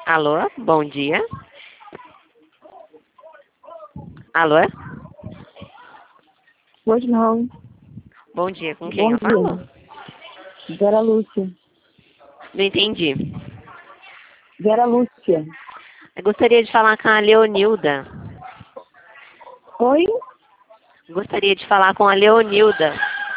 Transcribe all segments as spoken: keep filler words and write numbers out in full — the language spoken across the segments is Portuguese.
Alô, bom dia. Alô? Pois não. Bom dia, com quem Bom eu falo? dia. Vera Lúcia. Não entendi. Vera Lúcia. Eu gostaria de falar com a Leonilda. Oi? Gostaria de falar com a Leonilda.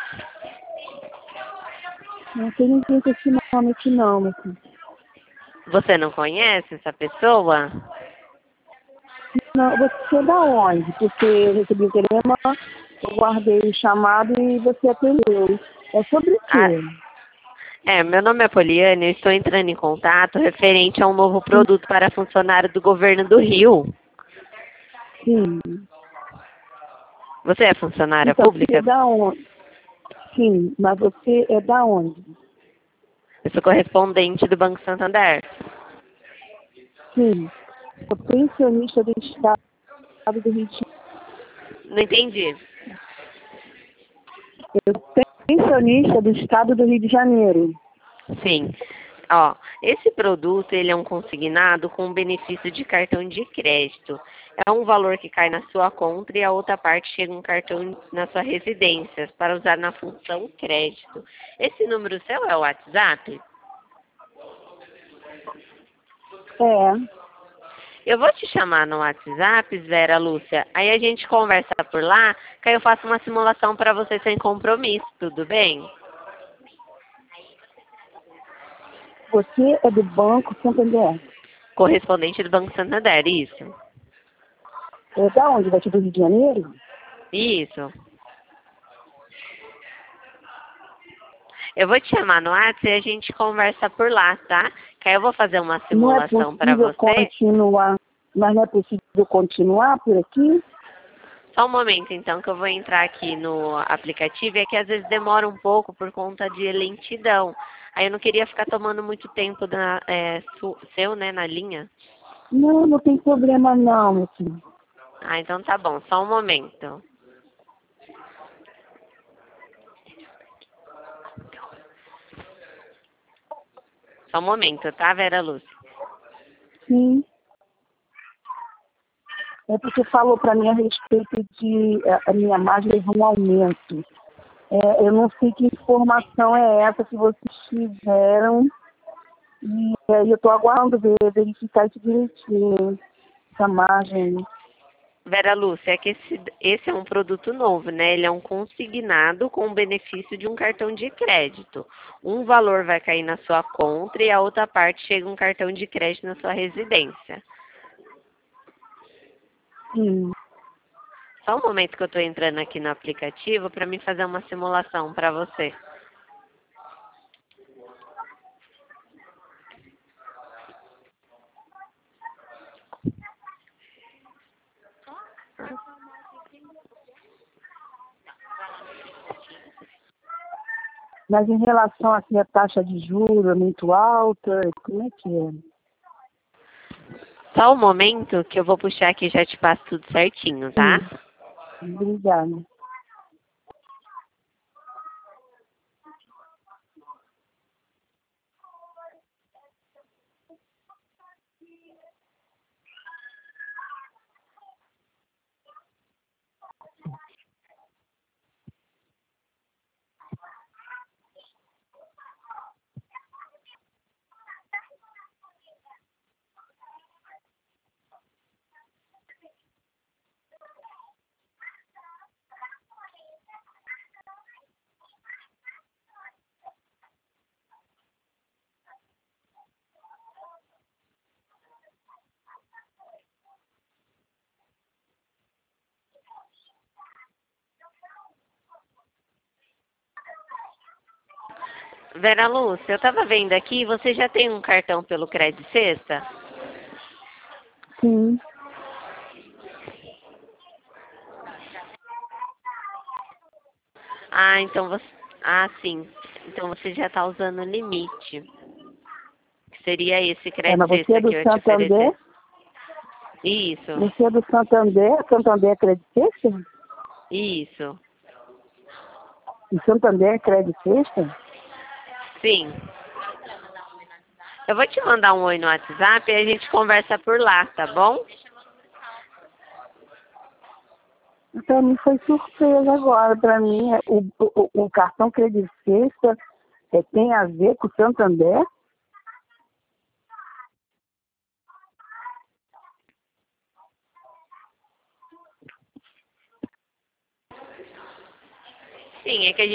Não tem ninguém com esse nome aqui não, meu filho. Você não conhece essa pessoa? Não, você é da onde? Porque eu recebi o telegrama, eu guardei o chamado e você atendeu. É sobre o Ah, quê? é, meu nome é Poliane, eu estou entrando em contato referente a um novo produto para funcionário do governo do Rio. Sim. Você é funcionária Então, você é pública? da onde? Sim, mas você é da onde? Eu sou correspondente do Banco Santander. Sim. Sou pensionista do Estado do Rio de Não entendi. Janeiro. Eu sou pensionista do Estado do Rio de Janeiro. Sim. Ó, esse produto ele é um consignado com benefício de cartão de crédito. É um valor que cai na sua conta e a outra parte chega um cartão na sua residência para usar na função crédito. Esse número seu é o WhatsApp? É. Eu vou te chamar no WhatsApp, Vera Lúcia. Aí a gente conversa por lá, que aí eu faço uma simulação para você sem compromisso, tudo bem? Você é do Banco Santander. Correspondente do Banco Santander, isso. É da onde? Daqui do Rio de Janeiro? Isso. Eu vou te chamar no WhatsApp e a gente conversa por lá, tá? Que aí eu vou fazer uma Não é simulação para possível você. continuar, mas não é possível continuar por aqui? Só um momento, então, que eu vou entrar aqui no aplicativo. É que às vezes demora um pouco por conta de lentidão. Aí eu não queria ficar tomando muito tempo da, é, su- seu, né, na linha. Não, não tem problema não, meu filho. Ah, então tá bom. Só um momento. Só um momento, tá, Vera Lúcia? Sim. É porque falou para mim a respeito de a, a minha margem levou um aumento. É, eu não sei que informação é essa que vocês tiveram. E aí eu estou aguardando ver, verificar isso direitinho, essa margem. Vera Lúcia, é que esse, esse é um produto novo, né? Ele é um consignado com o benefício de um cartão de crédito. Um valor vai cair na sua conta e a outra parte chega um cartão de crédito na sua residência. Sim. Só um momento que eu estou entrando aqui no aplicativo para me fazer uma simulação para você. Mas em relação assim, à taxa de juros é muito alta, como é que é? Só um momento que eu vou puxar aqui e já te passo tudo certinho, tá? Sim, obrigada. Vera Lúcia, eu estava vendo aqui, você já tem um cartão pelo Credit Sexta? Sim, Ah, então você. Ah, sim. Então você já está usando o limite. Que seria esse é, crédito mas você é extra do que eu ia te Santander? oferecer. Isso, Você é do Santander? Santander é Credit Sexta? isso. E Santander é Credit Sexta? Sim. Eu vou te mandar um oi no WhatsApp e a gente conversa por lá, tá bom? Para mim foi surpresa agora. Para mim, é, o, o, o cartão Credit Sexta é, tem a ver com o Santander? Sim, é que a